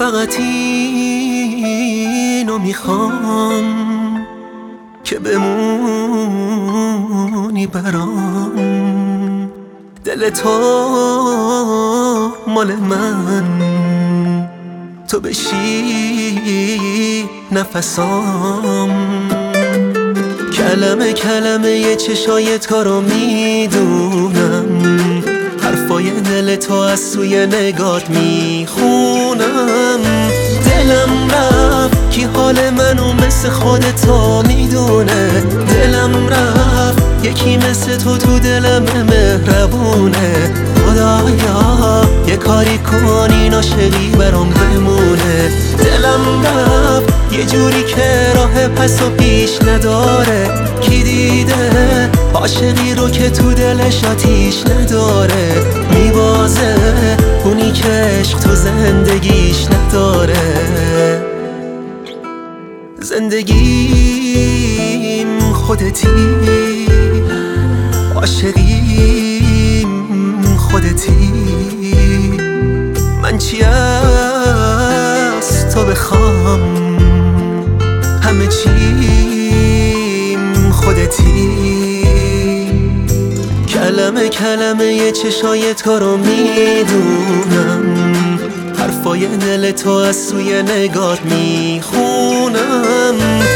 فقط اینو میخوام که بمونی برام. دل تو مال من، تو بشی نفسام. کلمه کلمه چشای تو رو میدونم، حرفای دل تو از سوی نگات میخونم. دلم رفت کی حال منو مثل خودتو میدونه. دلم رفت یکی مثل تو دلم مهربونه. خدایا یه کاری کن این عاشقی برام بمونه. دلم رفت یه جوری که راه پس و پیش نداره. کی دیده عاشقی رو که تو دلش آتیش نداره. میبازه اونی که عشق تو زندگیش نداره. زندگیم خودتی، عاشقیم خودتی. من چی از تو بخوام، همه چیم خودتی. کلمه کلمه چشای تو رو میدونم، حرفای دل تو از سوی نگات میخونم.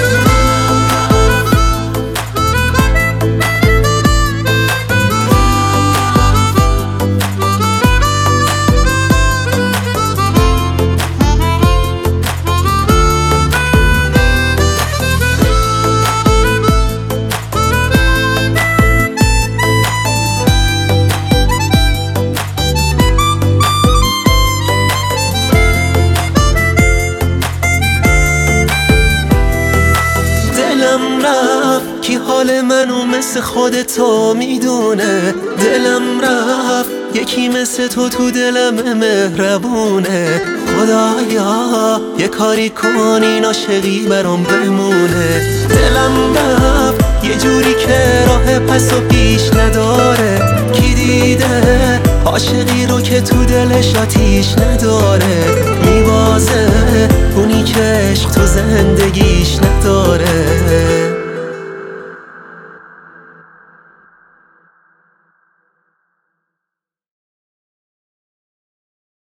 کی حال منو مثل خودتو میدونه. دلم رفت یکی مثل تو دلم مهربونه. خدایا یه کاری کن این عاشقی برام بمونه. دلم رفت یه جوری که راه پس و پیش نداره. کی دیده عاشقی رو که تو دلش آتیش نداره. میبازه اونی که عشق تو زندگیش نداره.